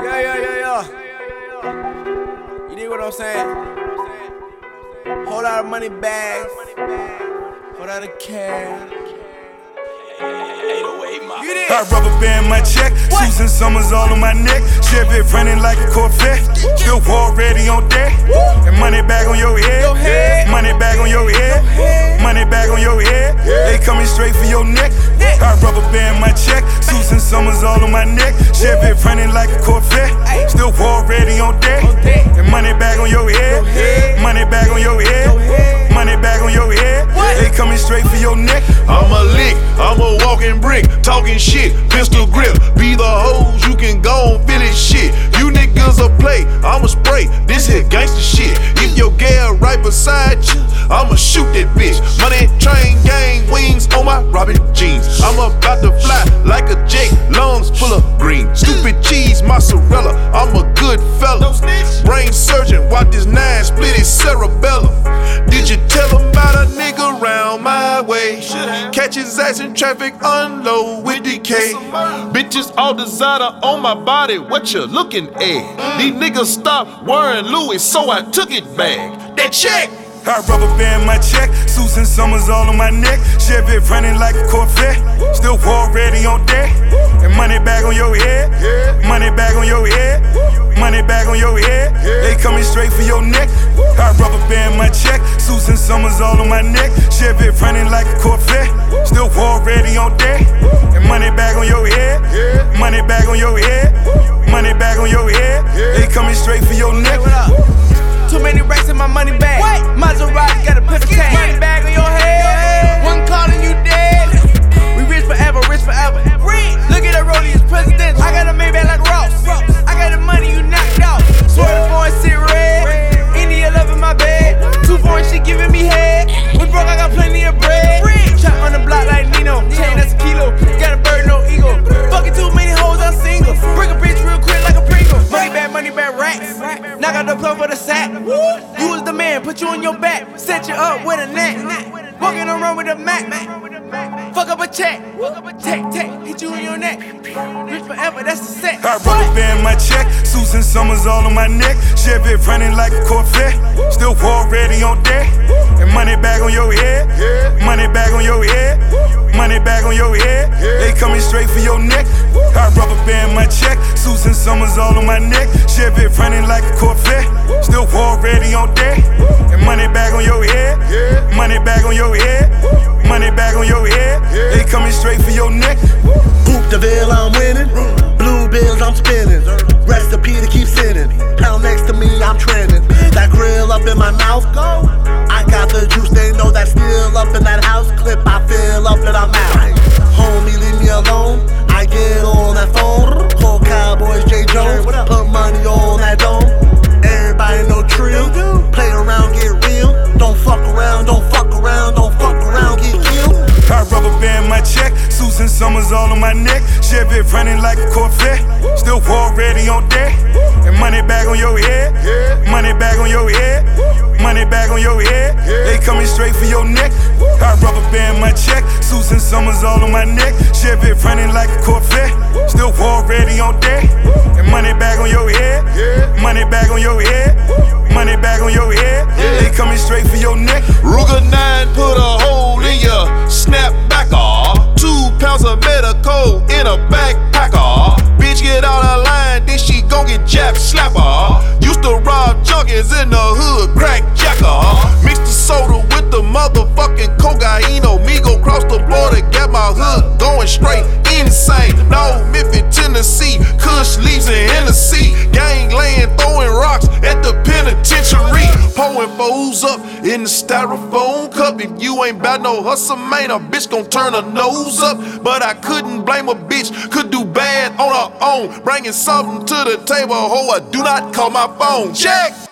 You dig what I'm saying? Whole lot of money bags, whole lot of cash. I rubber band my check, Susan Summers all on my neck. Chevy running like a Corvette, still war ready on deck. And money bag on your head, money bag on your head, money bag on your head. They coming straight for your neck. I rubber band my check, Susan Summers all on my neck. Chevy running like a Corvette, still war ready on deck. And money bag on your head, money bag on your head, money bag on your head. They coming straight for your neck. I'm a lick, I'm a walking brick, talking shit, pistol grip. Be the hoes, you can go and feel it shit. You niggas a play, I'ma spray, this here gangsta shit. If your gal right beside you, I'ma shoot that bitch. Money, train, gang, wings on my Robin jeans. I'm about to fly like a Jake, lungs full of green. Stupid cheese, mozzarella, I'm a good fella. Brain surgeon, watch this 9 split his cerebellum. Did you tell him about a nigga round my way? Catch his ass in traffic, unload with DK. Bitches all designer on my body, what you looking at? These niggas stopped wearing Louis, so I took it back. That check! I rubber band my check, Susan Summers all on my neck. Chevy running like a Corvette, still war ready on deck. And money bag on your head, money bag on your head, money bag on your head. They coming straight for your neck. I rubber band my check, Susan Summers all on my neck. Chevy running like a Corvette, still war ready on deck. And money bag on your head, money bag on your head, money bag on your head. They coming straight for your neck. Too many racks in my money bag. Maserati got a pistol tag. Money bag on your head. One calling you dead. We rich forever, rich forever. Look at that rollie, it's presidential. I got a Maybach like Ross. I got the money, you knocked out. Swear the foreign sit red. India loving my bed. 2 foreign shit giving me head. We broke, I got plenty of bread. Chop on the block like Nino. Chain that's a kilo. Got a bird, no eagle. Fucking too many hoes, I'm single. Break a bitch real quick like a Pringle. Money bag racks. Knock out the plug for the sack. You was the man, put you on your back. Set you up with a net. Walking around with a Mac. Fuck up a check. Tech, hit you in your neck. Rich forever, that's the set. I rubber band my check, Susan Summers all on my neck. Chevy running like a Corvette, still war ready on deck. And money bag on your head, money bag on your head, money bag on your head. They coming straight for your neck. I rubber band my check, Susan Summers all on my neck. Chevy running like a Corvette, still war ready on deck. And money bag on your head, money bag on your head, money bag on your head. They coming straight for your neck. Boop the bill, I'm winning. Blue bills, I'm spinning. Recipe to keep sinning. Pound next to me, I'm trending. That grill up in my mouth, go. I got the juice, they know that still up in that house clip. I fill up and I'm out. Homie, leave me alone. I get on that phone. Call Cowboys, J. Jones. Put money on that dome. Everybody know trill. Play around, get real. Don't fuck around, don't fuck around, don't fuck around, get killed. I rubber band my check, Susan Summers all on my neck. Chevy running like a Corvette, still war ready on deck. And money bag on your head, money bag on your head, money bag on your head. They coming straight for your neck. I rubber band my check, Susan Summers all on my neck. Chevy running like a Corvette, still war ready on deck. And money bag on your head, money bag on your head, money bag on your head. They coming straight for your neck. Ruger 9 put a hole in your snapbacker. 2 pounds of medical in a backpacker. Bitch get out of line, then she gon' get jabbed, slapper. Used to rob junkies in the hood, crack jacker. Mix the soda with the motherfucking cocaino. Me go cross the border, got my hood going straight insane. No, Memphis, Tennessee, Kush leaves in Hennessy. Gang laying, throwing rocks at the penitentiary. Pouring foes up in the styrofoam cup. If you ain't bout no hustle, man, a bitch gon' turn her nose up. But I couldn't blame a bitch, could do bad on her own. Bringing something to the table, ho, I do not call my phone. Check!